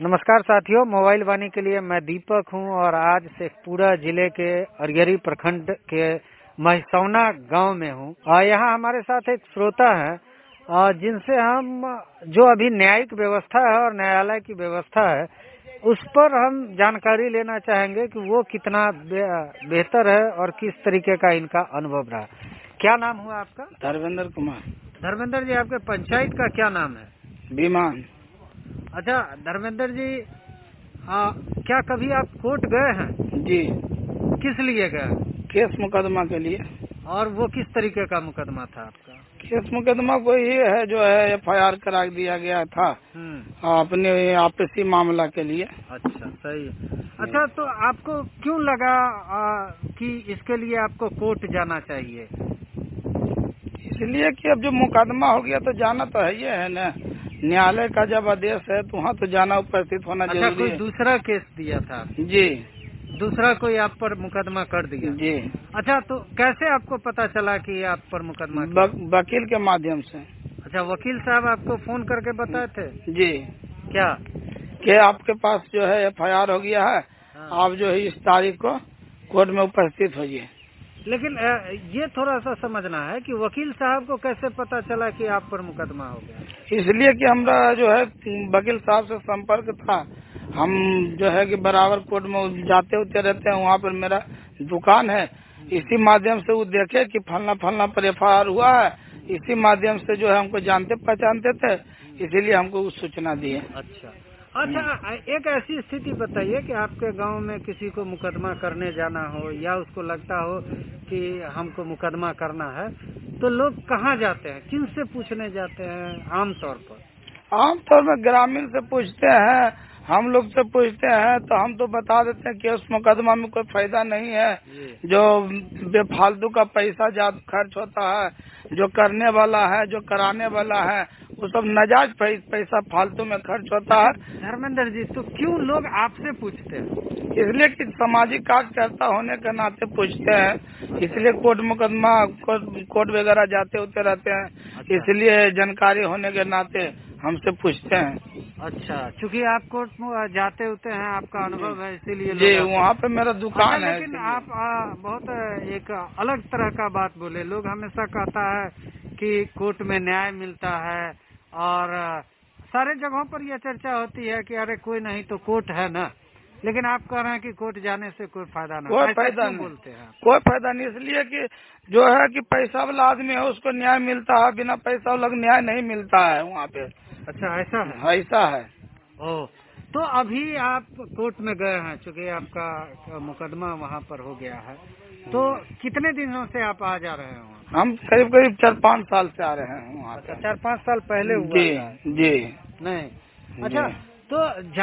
नमस्कार साथियों, मोबाइल वाणी के लिए मैं दीपक हूं और आज शेखपुरा जिले के अरियरी प्रखंड के महिसौना गांव में हूं और यहाँ हमारे साथ एक श्रोता है जिनसे हम जो अभी न्यायिक व्यवस्था है और न्यायालय की व्यवस्था है उस पर हम जानकारी लेना चाहेंगे कि वो कितना बेहतर है और किस तरीके का इनका अनुभव रहा। क्या नाम हुआ आपका? धर्मेंद्र कुमार। धर्मेंद्र जी, आपके पंचायत का क्या नाम है? बीमान। अच्छा धर्मेंद्र जी, क्या कभी आप कोर्ट गए हैं? जी। किस लिए गए? केस मुकदमा के लिए। और वो किस तरीके का मुकदमा था आपका? केस मुकदमा को ही है जो है FIR करा दिया गया था अपने आपसी मामला के लिए। अच्छा, सही है। अच्छा, तो आपको क्यों लगा कि इसके लिए आपको कोर्ट जाना चाहिए? इसलिए कि अब जो मुकदमा हो गया तो जाना तो है, ये है ना, न्यायालय का जब आदेश है तो वहाँ तो जाना, उपस्थित होना जरूरी है। अच्छा, कोई दूसरा केस दिया था? जी। दूसरा कोई आप पर मुकदमा कर दिया? जी। अच्छा, तो कैसे आपको पता चला कि आप पर मुकदमा? वकील के माध्यम से। अच्छा, वकील साहब आपको फोन करके बताए थे? जी। क्या कि आपके पास जो है FIR हो गया है, आप जो है इस तारीख को कोर्ट में उपस्थित होइए। लेकिन ये थोड़ा सा समझना है कि वकील साहब को कैसे पता चला कि आप पर मुकदमा हो गया? इसलिए कि हमारा जो है वकील साहब से संपर्क था। हम जो है कि बराबर कोर्ट में जाते होते रहते हैं, वहाँ पर मेरा दुकान है। इसी माध्यम से वो देखे कि फलना फलना पर FIR हुआ है, इसी माध्यम से जो है हमको जानते पहचानते थे, इसीलिए हमको सूचना दिए। अच्छा, एक ऐसी स्थिति बताइए कि आपके गांव में किसी को मुकदमा करने जाना हो या उसको लगता हो कि हमको मुकदमा करना है, तो लोग कहाँ जाते हैं, किन से पूछने जाते हैं आमतौर पर? आमतौर में ग्रामीण से पूछते हैं, हम लोग से पूछते हैं, तो हम तो बता देते हैं कि उस मुकदमा में कोई फायदा नहीं है, जो बेफालतू का पैसा ज्यादा खर्च होता है, जो करने वाला है, जो कराने वाला है, वो सब नाजायज पैसा फालतू में खर्च होता है। धर्मेंद्र जी, तो क्यों लोग आपसे पूछते हैं? इसलिए कि सामाजिक कार्यकर्ता होने के नाते पूछते हैं, इसलिए कोर्ट मुकदमा कोर्ट वगैरह जाते होते रहते हैं, इसलिए जानकारी होने के नाते हमसे पूछते हैं। अच्छा, चूँकि आप कोर्ट में जाते होते हैं, आपका अनुभव है, इसीलिए जी, वहाँ पे मेरा दुकान है। लेकिन आप बहुत एक अलग तरह का बात बोले। लोग हमेशा कहता है कि कोर्ट में न्याय मिलता है और सारे जगहों पर यह चर्चा होती है कि अरे कोई नहीं तो कोर्ट है ना, लेकिन आप कह रहे हैं कि कोर्ट जाने से कोई फायदा नहीं। कोई फायदा नहीं बोलते हैं? कोई फायदा नहीं, इसलिए कि जो है कि पैसा वाला आदमी है उसको न्याय मिलता है, बिना पैसा वाला न्याय नहीं मिलता है वहाँ पे। अच्छा, ऐसा है? ऐसा है। ओह, तो अभी आप कोर्ट में गए हैं, चूँकि आपका मुकदमा वहाँ पर हो गया है, तो कितने दिनों से आप आ जा रहे हैं वहाँ? हम करीब करीब 4-5 साल से आ रहे हैं वहाँ। अच्छा, 4-5 साल पहले हुआ? जी जी। नहीं, अच्छा, तो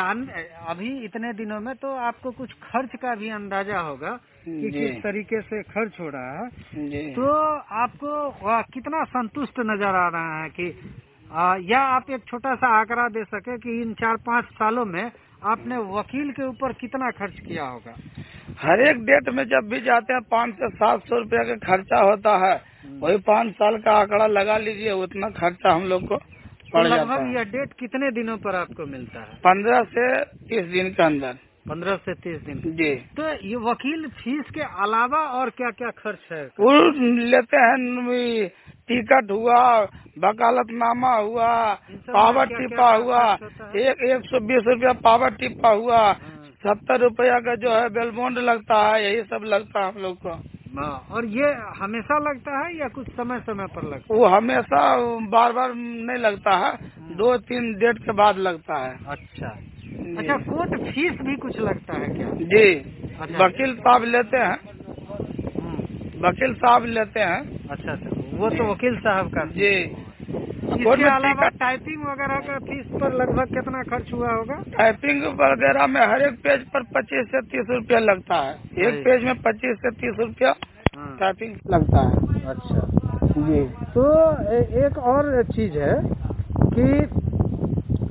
अभी इतने दिनों में तो आपको कुछ खर्च का भी अंदाजा होगा कि किस तरीके से खर्च हो रहा है जी। तो आपको कितना संतुष्ट नजर आ रहा है कि या आप एक छोटा सा आंकड़ा दे सके कि इन 4-5 सालों में आपने वकील के ऊपर कितना खर्च किया होगा? हर एक डेट में जब भी जाते हैं 500 से 700 रुपया का खर्चा होता है, वही 5 साल का आंकड़ा लगा लीजिए, उतना खर्चा हम लोग को पड़ जाता है। लगभग यह डेट कितने दिनों पर आपको मिलता है? 15 से 30 दिन के अंदर। 15 से 30 दिन जी। तो ये वकील फीस के अलावा और क्या क्या खर्च है? वो लेते हैं, टिकट हुआ, वकालतनामा हुआ, पावर टिप्पा हुआ, 120 रुपया पावर टिप्पा हुआ, 70 रुपया का जो है बेलबॉन्ड लगता है, यही सब लगता है हम लोग को। और ये हमेशा लगता है या कुछ समय समय पर लगता है? वो हमेशा बार बार नहीं लगता है, 2-3 डेट के बाद लगता है। अच्छा, कोर्ट फीस भी कुछ लगता है क्या? जी। अच्छा, वकील साहब लेते हैं, वकील साहब लेते हैं। अच्छा, वो तो वकील साहब का। जी। इसके अलावा टाइपिंग वगैरह का फीस पर लगभग कितना खर्च हुआ होगा? टाइपिंग वगैरह में हर एक पेज पर 25 से 30 रुपया लगता है, एक पेज में 25 से 30 रुपया टाइपिंग लगता है। अच्छा जी। तो एक और चीज है कि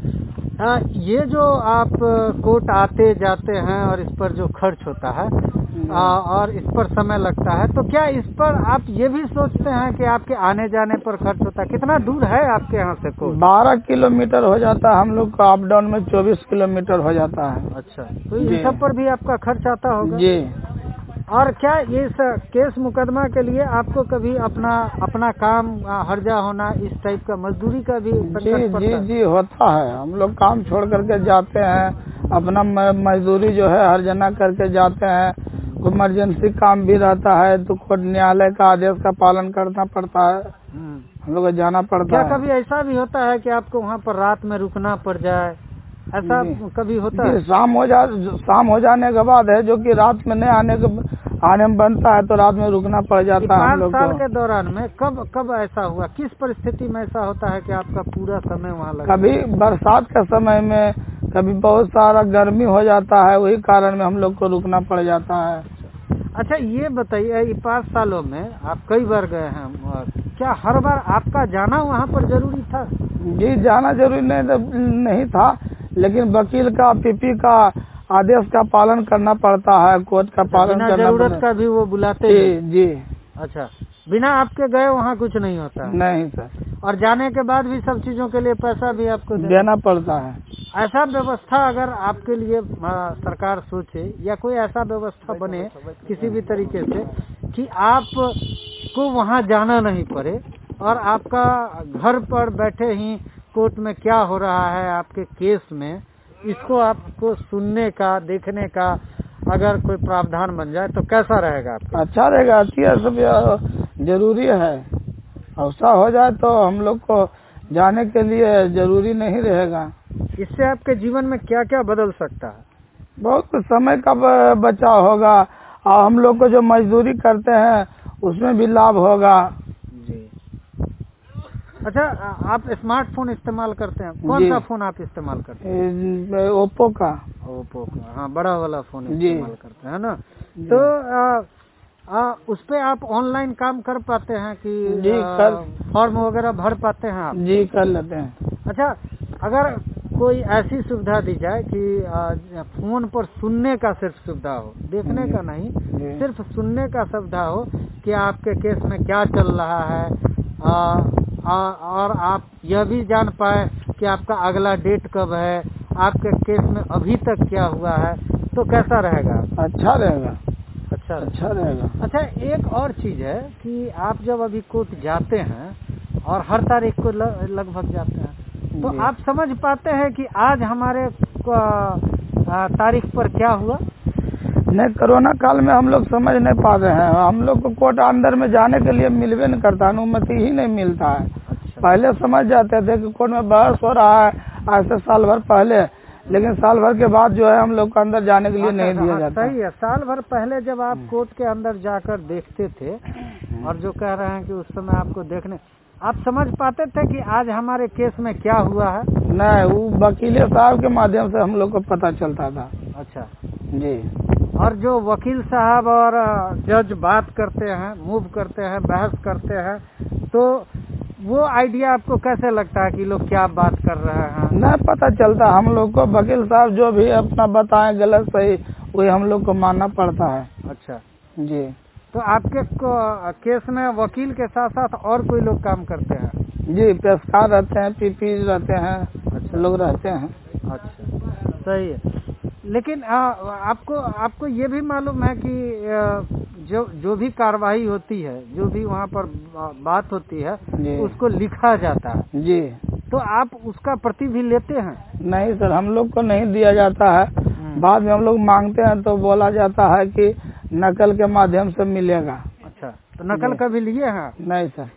ये जो आप कोर्ट आते जाते हैं और इस पर जो खर्च होता है, और इस पर समय लगता है, तो क्या इस पर आप ये भी सोचते हैं कि आपके आने जाने पर खर्च होता है? कितना दूर है आपके यहाँ से कोर्ट? 12 किलोमीटर हो जाता है, हम लोग का अप डाउन में 24 किलोमीटर हो जाता है। अच्छा, तो इन सब पर भी आपका खर्च आता होगा जी। और क्या इस केस मुकदमा के लिए आपको कभी अपना काम हर्जा होना, इस टाइप का मजदूरी का भी संकट पड़ता है? जी होता है। हम लोग काम छोड़ करके जाते हैं, अपना मजदूरी जो है हर्जना करके जाते हैं। कोई इमरजेंसी काम भी रहता है तो कोर्ट न्यायालय का आदेश का पालन करना पड़ता है, हम लोग को जाना पड़ता है। क्या कभी ऐसा भी होता है कि आपको वहाँ पर रात में रुकना पड़ जाए, ऐसा कभी होता है? शाम हो जाने के बाद है, जो कि रात में नहीं आने में बनता है तो रात में रुकना पड़ जाता है हम लोग को। 5 साल के दौरान में कब ऐसा हुआ, किस परिस्थिति में ऐसा होता है कि आपका पूरा समय वहाँ लगा? कभी बरसात के समय में, कभी बहुत सारा गर्मी हो जाता है, वही कारण में हम लोग को रुकना पड़ जाता है। अच्छा, ये बताइए, ये 5 सालों में आप कई बार गए हैं, क्या हर बार आपका जाना वहाँ पर जरूरी था? जी, जाना जरूरी नहीं था, लेकिन वकील का पीपी का आदेश का पालन करना पड़ता है, कोर्ट का पालन करना पड़ता है। जरूरत का भी वो बुलाते हैं? जी। अच्छा, बिना आपके गए वहाँ कुछ नहीं होता? नहीं सर। और जाने के बाद भी सब चीजों के लिए पैसा भी आपको देना पड़ता है। ऐसा व्यवस्था अगर आपके लिए सरकार सोचे या कोई ऐसा व्यवस्था बने किसी भी तरीके से कि आप को वहाँ जाना नहीं पड़े और आपका घर पर बैठे ही कोर्ट में क्या हो रहा है आपके केस में, इसको आपको सुनने का, देखने का अगर कोई प्रावधान बन जाए तो कैसा रहेगा आपका? अच्छा रहेगा, सब जरूरी है। ऐसा हो जाए तो हम लोग को जाने के लिए जरूरी नहीं रहेगा। इससे आपके जीवन में क्या क्या बदल सकता है? बहुत समय का बचाव होगा और हम लोग को जो मजदूरी करते हैं उसमें भी लाभ होगा। जी। अच्छा, आप स्मार्टफोन इस्तेमाल करते हैं? कौन सा फोन आप इस्तेमाल करते हैं? ओप्पो का। हाँ, बड़ा वाला फोन इस्तेमाल करते हैं ना? तो उस पे आप ऑनलाइन काम कर पाते हैं कि जी, फॉर्म वगैरह भर पाते हैं आप? जी, कर लेते हैं। अच्छा, अगर कोई ऐसी सुविधा दी जाए कि फोन पर सुनने का सिर्फ सुविधा हो, देखने का नहीं, सिर्फ सुनने का सुविधा हो कि आपके केस में क्या चल रहा है, और आप यह भी जान पाए कि आपका अगला डेट कब है, आपके केस में अभी तक क्या हुआ है, तो कैसा रहेगा? अच्छा रहेगा। अच्छा, एक और चीज है कि आप जब अभी कोर्ट जाते हैं और हर तारीख को लगभग जाते हैं, तो आप समझ पाते हैं कि आज हमारे तारीख पर क्या हुआ? नहीं, कोरोना काल में हम लोग समझ नहीं पा रहे हैं। हम लोग को कोर्ट अंदर में जाने के लिए मिलवे नहीं करता, अनुमति ही नहीं मिलता है। अच्छा। पहले समझ जाते थे कि कोर्ट में बहस हो रहा है, आज से साल भर पहले, लेकिन साल भर के बाद जो है हम लोग को अंदर जाने के लिए नहीं दिया जाता। सही है, साल भर पहले जब आप कोर्ट के अंदर जाकर देखते थे और जो कह रहे हैं कि उस समय आपको देखने, आप समझ पाते थे कि आज हमारे केस में क्या हुआ है? नहीं, वो वकील साहब के माध्यम से हम लोग को पता चलता था। अच्छा जी। और जो वकील साहब और जज बात करते हैं, मूव करते हैं, बहस करते हैं, तो वो आइडिया आपको कैसे लगता है कि लोग क्या बात कर रहे हैं? नहीं पता चलता हम लोग को, वकील साहब जो भी अपना बताएं गलत सही वही हम लोग को मानना पड़ता है। अच्छा जी। तो आपके केस में वकील के साथ साथ और कोई लोग काम करते हैं? जी, पेशकार रहते हैं, पीपी रहते हैं। अच्छा, लोग रहते हैं। अच्छा, सही है। लेकिन आपको ये भी मालूम है कि जो भी कार्रवाई होती है, जो भी वहाँ पर बात होती है, उसको लिखा जाता है। जी। तो आप उसका प्रति भी लेते हैं? नहीं सर, हम लोग को नहीं दिया जाता है। बाद में हम लोग मांगते हैं तो बोला जाता है कि नकल के माध्यम से मिलेगा। अच्छा, तो नकल कभी लिए हैं? नहीं सर।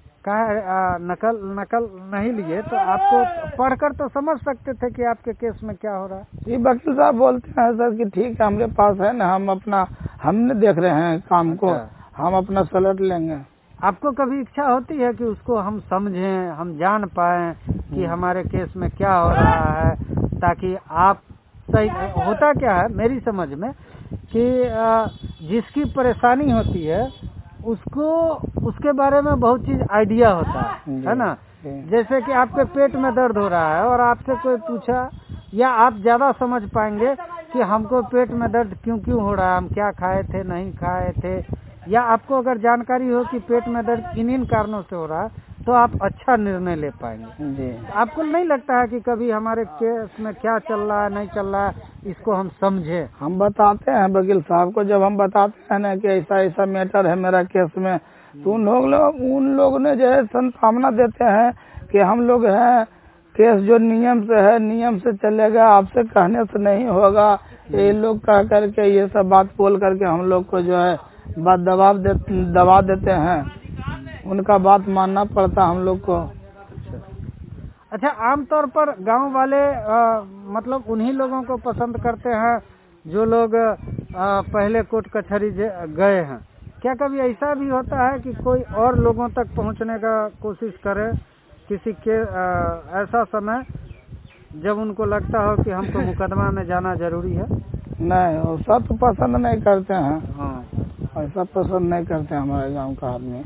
नकल नहीं लिए तो आपको पढ़कर तो समझ सकते थे कि आपके केस में क्या हो रहा है? ये वकील साहब बोलते हैं सर कि ठीक है, हमारे पास है ना, हमने देख रहे हैं काम को। अच्छा। हम अपना सलट लेंगे। आपको कभी इच्छा होती है कि उसको हम समझें, हम जान पाएं कि हमारे केस में क्या हो रहा है, ताकि आप सही होता क्या है मेरी समझ में कि जिसकी परेशानी होती है उसको उसके बारे में बहुत चीज आइडिया होता है ना? जैसे कि आपके पेट में दर्द हो रहा है और आपसे कोई पूछा, या आप ज्यादा समझ पाएंगे कि हमको पेट में दर्द क्यों क्यों हो रहा है, हम क्या खाए थे नहीं खाए थे, या आपको अगर जानकारी हो कि पेट में दर्द इन कारणों से हो रहा है तो आप अच्छा निर्णय ले पाएंगे जी। आपको नहीं लगता है कि कभी हमारे केस में क्या चल रहा है नहीं चल रहा है इसको हम समझे? हम बताते हैं वकील साहब को, जब हम बताते हैं ना कि ऐसा ऐसा मैटर है मेरा केस में, तो उन लोग ने जो है संभावना देते हैं कि हम लोग हैं, केस जो नियम से है नियम से चलेगा, आपसे कहने से नहीं होगा, ये लोग कह करके ये सब बात बोल करके हम लोग को जो है बात दबा देते हैं, उनका बात मानना पड़ता हम लोग को। अच्छा, आमतौर पर गांव वाले मतलब उन्हीं लोगों को पसंद करते हैं जो लोग पहले कोर्ट कचहरी गए हैं। क्या कभी ऐसा भी होता है कि कोई और लोगों तक पहुंचने का कोशिश करे किसी के ऐसा समय जब उनको लगता हो कि हमको मुकदमा में जाना जरूरी है? नहीं, ऐसा तो पसंद नहीं करते हैं। हाँ, ऐसा पसंद नहीं करते हमारे गांव का आदमी।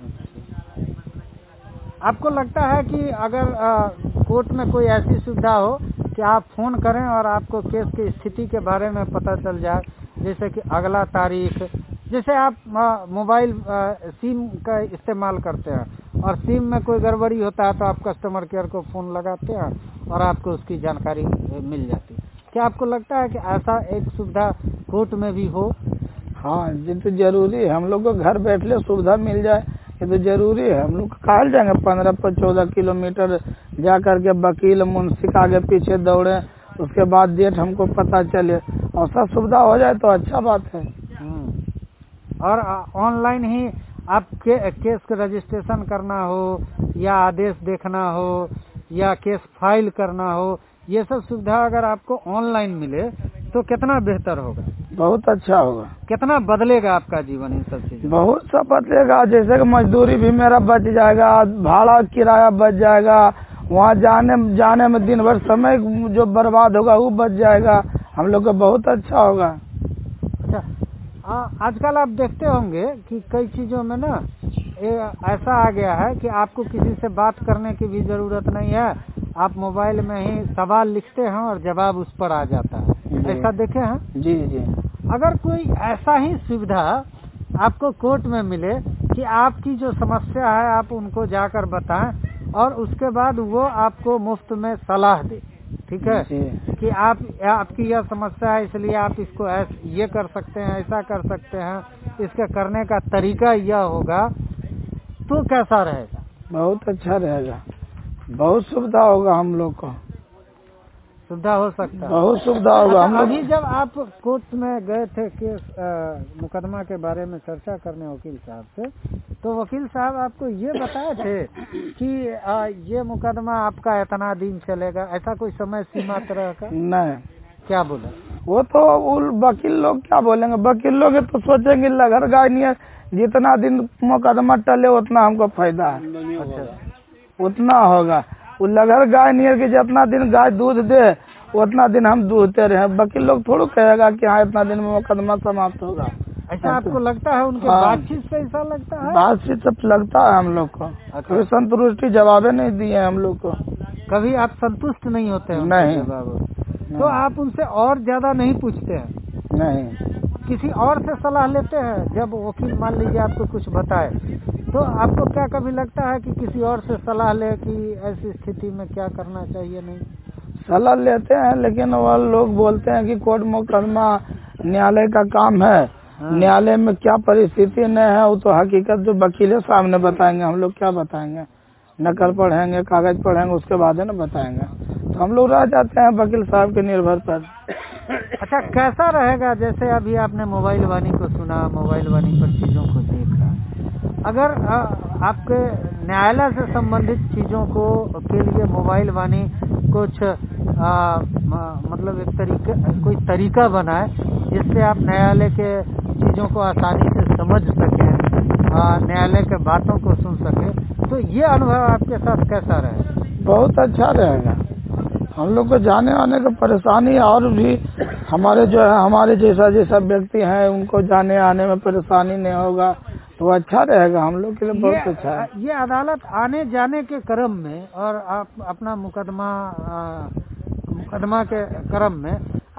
आपको लगता है कि अगर कोर्ट में कोई ऐसी सुविधा हो कि आप फोन करें और आपको केस की स्थिति के बारे में पता चल जाए, जैसे कि अगला तारीख, जैसे आप मोबाइल सिम का इस्तेमाल करते हैं और सिम में कोई गड़बड़ी होता है तो आप कस्टमर केयर को फोन लगाते हैं और आपको उसकी जानकारी मिल जाती है, क्या आपको लगता है कि ऐसा एक सुविधा कोर्ट में भी हो? हाँ, ये तो जरूरी है, हम लोग को घर बैठले सुविधा मिल जाए, ये तो जरूरी है। हम लोग कहाँ जाएंगे 15-14 किलोमीटर जा करके वकील मुंशी के आगे पीछे दौड़े, उसके बाद डेट हमको पता चले, और सब सुविधा हो जाए तो अच्छा बात है। और ऑनलाइन ही आप केस का रजिस्ट्रेशन करना हो या आदेश देखना हो या केस फाइल करना हो, ये सब सुविधा अगर आपको ऑनलाइन मिले तो कितना बेहतर होगा? बहुत अच्छा होगा। कितना बदलेगा आपका जीवन इन सब चीजों? बहुत सब बदलेगा, जैसे कि मजदूरी भी मेरा बच जाएगा, भाड़ा किराया बच जाएगा, वहाँ जाने में दिन भर समय जो बर्बाद होगा वो बच जाएगा, हम लोग को बहुत अच्छा होगा। अच्छा, आजकल आप देखते होंगे कि कई चीजों में ना ऐसा आ गया है कि आपको किसी से बात करने की भी जरूरत नहीं है, आप मोबाइल में ही सवाल लिखते हैं और जवाब उस पर आ जाता है, ऐसा देखे हैं? जी जी। अगर कोई ऐसा ही सुविधा आपको कोर्ट में मिले कि आपकी जो समस्या है आप उनको जाकर बताएं और उसके बाद वो आपको मुफ्त में सलाह दे, ठीक है, कि आपकी यह समस्या है इसलिए आप इसको ये कर सकते हैं, ऐसा कर सकते हैं, इसके करने का तरीका यह होगा, तो कैसा रहेगा? बहुत अच्छा रहेगा, बहुत सुविधा होगा, हम लोग को सुविधा हो सकता है, बहुत सुविधा होगा। हम अभी जब आप कोर्ट में गए थे केस मुकदमा के बारे में चर्चा करने वकील साहब से, तो वकील साहब आपको ये बताए थे कि ये मुकदमा आपका इतना दिन चलेगा, ऐसा कोई समय सीमा तरह का? नहीं। क्या बोला? वो तो वकील लोग क्या बोलेंगे, वकील लोग तो सोचेंगे लगर गाय नहीं है, जितना दिन मुकदमा टले उतना हमको फायदा है। अच्छा, उतना होगा, वो लगर गाय नहीं है कि जितना दिन गाय दूध दे उतना दिन हम दूधते रहे। वकील लोग थोड़ा कहेगा कि हाँ इतना दिन में मुकदमा समाप्त होगा। ऐसा आपको लगता है? उनके बातचीत से ऐसा लगता है? बातचीत से लगता है हम लोग को। कोई संतुष्टि जवाबे नहीं दिए हम लोग को। कभी आप संतुष्ट नहीं होते हैं? नहीं। तो आप उनसे और ज्यादा नहीं पूछते हैं? नहीं। किसी और से सलाह लेते हैं? जब वकील मान लीजिए आपको कुछ बताए तो आपको क्या कभी लगता है कि किसी और से सलाह ले कि ऐसी स्थिति में क्या करना चाहिए? नहीं, सलाह लेते हैं, लेकिन वो लोग बोलते हैं कि कोर्ट मुकदमा न्यायालय का काम है, न्यायालय में क्या परिस्थिति नहीं है वो तो हकीकत जो वकील सामने बताएंगे, हम लोग क्या बताएंगे, नकल पढ़ेंगे, कागज पढ़ेंगे, उसके बाद है ना बताएंगे, तो हम लोग रह जाते हैं वकील साहब के निर्भर पर। अच्छा, कैसा रहेगा? जैसे अभी आपने मोबाइल वाणी को सुना, मोबाइल वाणी पर चीजों को देखा, अगर आपके न्यायालय से संबंधित चीजों के लिए मोबाइल वाणी कुछ मतलब एक कोई तरीका बनाए जिससे आप न्यायालय के चीजों को आसानी से समझ सकें, न्यायालय के बातों को सुन सके, तो ये अनुभव आपके साथ कैसा रहेगा? बहुत अच्छा रहेगा, हम लोग को जाने आने का परेशानी, और भी हमारे जो है हमारे जैसा व्यक्ति हैं उनको जाने आने में परेशानी नहीं होगा, तो अच्छा रहेगा हम लोग के लिए, बहुत अच्छा है। ये अदालत आने जाने के क्रम में और आप अपना मुकदमा के क्रम में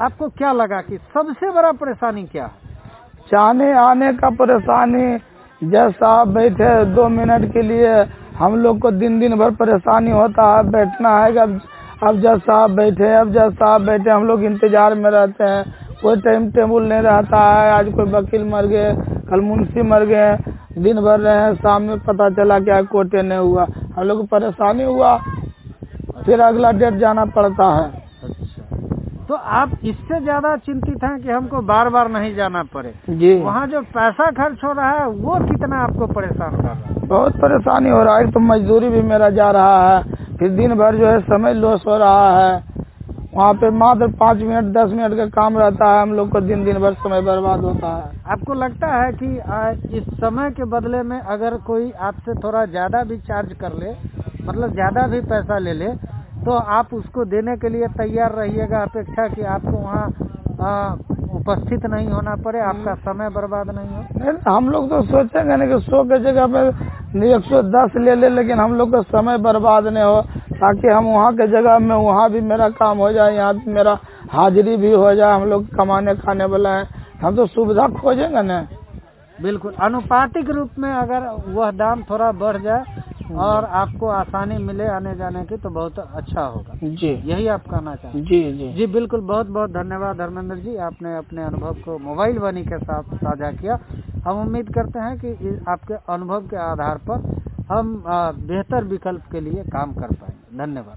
आपको क्या लगा कि सबसे बड़ा परेशानी क्या है? जाने आने का परेशानी, जैसा आप बैठे 2 मिनट के लिए हम लोग को दिन भर परेशानी होता है, बैठना है। अब जैसा आप बैठे हम लोग इंतजार में रहते हैं, कोई टाइम टेबल नहीं रहता है। आज कोई वकील मर गए, कल मुंशी मर गए, दिन भर रहे, शाम में पता चला कि आज कोर्टे नहीं हुआ, हम लोग को परेशानी हुआ, फिर अगला डेट जाना पड़ता है। अच्छा, तो आप इससे ज्यादा चिंतित हैं कि हमको बार बार नहीं जाना पड़े जी। वहाँ जो पैसा खर्च हो रहा है वो कितना आपको परेशान कर रहा है? बहुत परेशानी हो रहा है। तो मजदूरी भी मेरा जा रहा है, फिर दिन भर जो है समय लॉस हो रहा है। वहाँ पे मात्र 5 मिनट 10 मिनट का काम रहता है, हम लोग को दिन भर समय बर्बाद होता है। आपको लगता है कि इस समय के बदले में अगर कोई आपसे थोड़ा ज्यादा भी चार्ज कर ले, मतलब ज्यादा भी पैसा ले ले, तो आप उसको देने के लिए तैयार रहिएगा, अपेक्षा कि आपको वहाँ उपस्थित नहीं होना पड़े, आपका समय बर्बाद नहीं हो? नहीं, हम लोग तो सोचेंगे नहीं कि 100 की जगह पे 110 ले, लेकिन हम लोग का समय बर्बाद नहीं हो, ताकि हम वहाँ के जगह में वहाँ भी मेरा काम हो जाए, यहाँ भी मेरा हाजिरी भी हो जाए। हम लोग कमाने खाने वाला है, हम तो सुविधा खोजेंगे न। बिल्कुल, अनुपातिक रूप में अगर वह दाम थोड़ा बढ़ जाए और आपको आसानी मिले आने जाने की तो बहुत अच्छा होगा। जी, यही आप कहना चाहते हैं? जी बिल्कुल, बहुत बहुत धन्यवाद धर्मेंद्र जी, आपने अपने अनुभव को मोबाइल वाणी के साथ साझा किया। हम उम्मीद करते हैं कि आपके अनुभव के आधार पर हम बेहतर विकल्प के लिए काम कर पाएंगे। धन्यवाद।